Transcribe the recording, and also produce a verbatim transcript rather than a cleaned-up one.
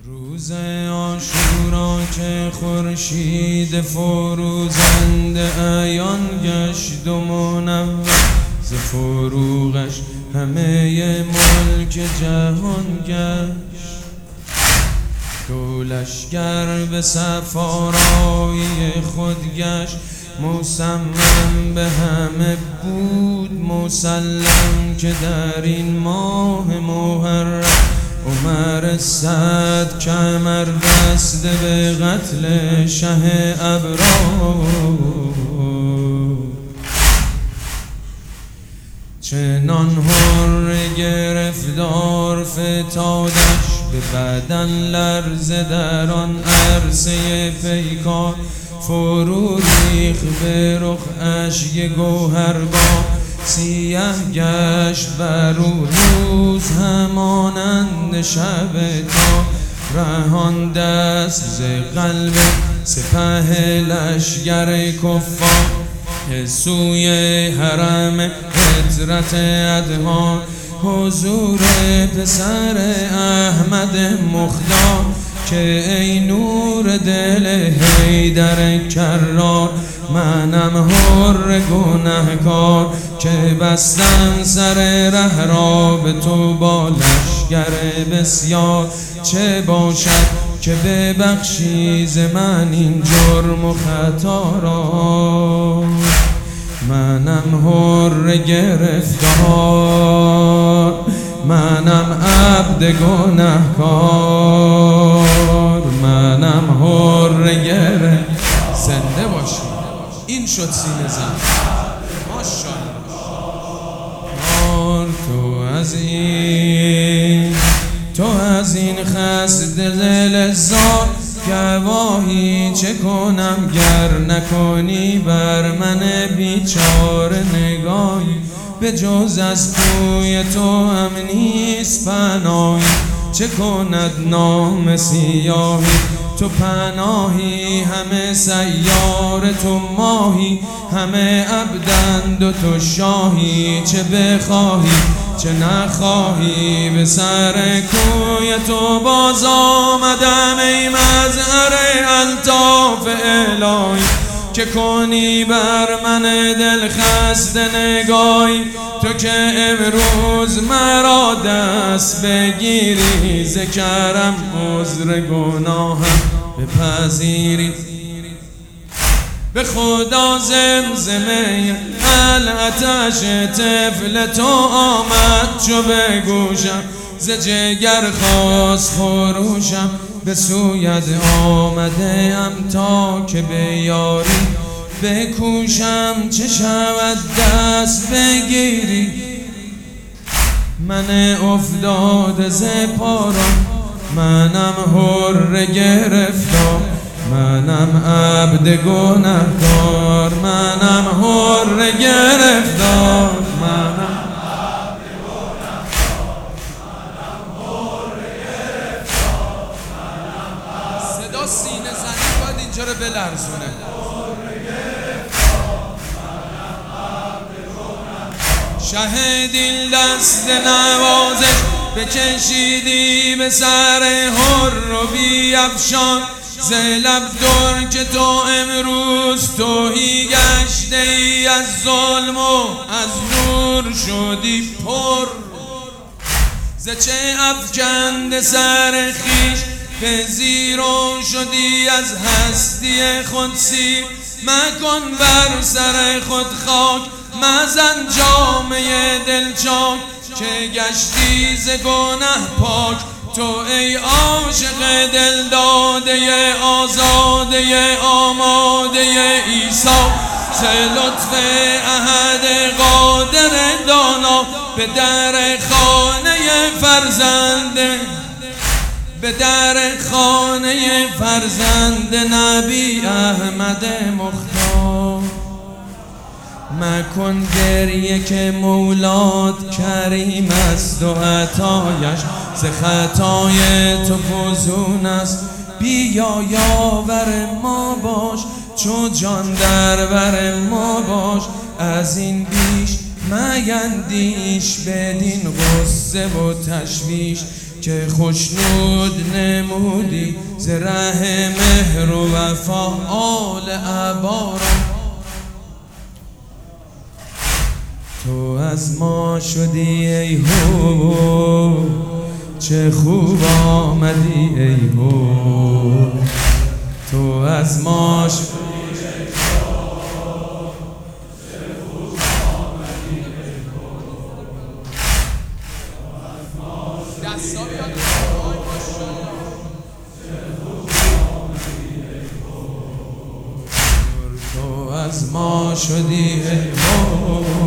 روز عاشورا که خورشید فروزنده عیان گشت و منور ز فروغش همه ملک جهان گشت. دو لشکر به صفارای خود گشت، مصمم به همه بود مسلم که در این ماه محرم عمر صد کمر بسته به قتل شه ابرار. چنان حر گرفتار فتادش به بدن لرزه در آن عرصه پیکار، فرو ریخ به رخ اشک گوهربار. سیه گشت بر او روز همانند شب تا، رهان دست ز قلب سپه لشکر کفار سوی حرم حضرت ادهان. حضور پسر احمد مختار که ای نور دل حیدر کرار، منم حر گنهکار که بستم سر ره را به تو با لشکر بسیار. چه باشد که ببخشی ز من این جرم و خطا را، منم حر گرفتار، منم عبد گنهکار، منم حر گرفتار. زنده باشی. این شد سینه زن. ماشاءالله. تو از این تو از این خست دل زار گواهی چه کنم گر نکنی بر من بیچاره نگاهی. به جز از کوی تو هم نیست پناهی، چه کند نام سیاهی. تو پناهی همه سیار تو ماهی، همه عبدند و تو شاهی. چه بخواهی چه نخواهی به سر کوی تو باز آمدم ای مظهر الطاف الهی. که کنی بر من دل خسته نگاهی، تو که امروز مرا دست بگیری ز کرم عذر گناهم بپذیری. به خدا زمزمه العطش طفل تو آمد چو به گوشم، ز جگر خواست خروشم به سویت آمده ام تا که به یاری بکوشم. چه شود دست بگیری من افتاده ز پارم، منم حر گرفتار، منم عبد گنهکار، منم حر گرفتار، منم سینه زنی باید اینجا رو بلرزونه. شهدین دست نوازش بکشیدی به سر حر و بیفشان، ز لب در که تو امروز توهی گشته ای از ظلم و از نور شدی پر. ز چه افکند سر خیش به زیرو شدی از هستی خود سیر. مکن بر سر خود خاک مزن جامه دل چاک، که گشتی ز گنه پاک. تو ای عاشق دل داده آزاده آماده عیسی، ز لطف احد قادر دانا به در خانه فرزند به در خانه فرزند نبی احمد مختار. مکن گریه که مولات کریم است و عطایش ز خطای تو فزون است. بیا یاور ما باش چو جان در بر ما باش، از این بیش میندیش بدین غصه و تشویش. که خوشنود نمودی ز ره مهر و وفا آل عبارا. تو از ما شدی ای هو چه خوب آمدی ای هو. تو از ما شدی تو از ما شدی ای هو.